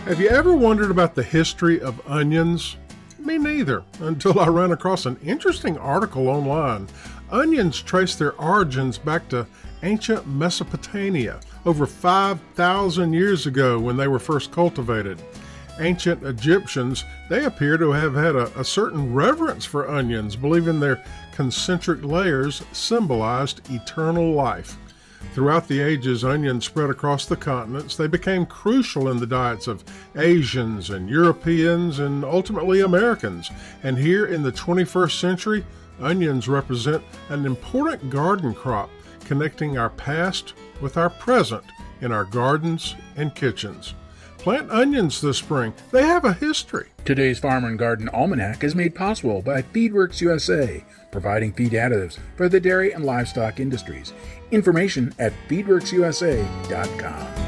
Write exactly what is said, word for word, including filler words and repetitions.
Have you ever wondered about the history of onions? Me neither, until I ran across an interesting article online. Onions trace their origins back to ancient Mesopotamia, over five thousand years ago when they were first cultivated. Ancient Egyptians, they appear to have had a, a certain reverence for onions, believing their concentric layers symbolized eternal life. Throughout the ages, onions spread across the continents. They became crucial in the diets of Asians and Europeans and ultimately Americans. And here in the twenty-first century, onions represent an important garden crop, connecting our past with our present in our gardens and kitchens. Plant onions this spring. They have a history. Today's Farm and Garden Almanac is made possible by FeedWorks U S A, providing feed additives for the dairy and livestock industries. Information at feed works u s a dot com.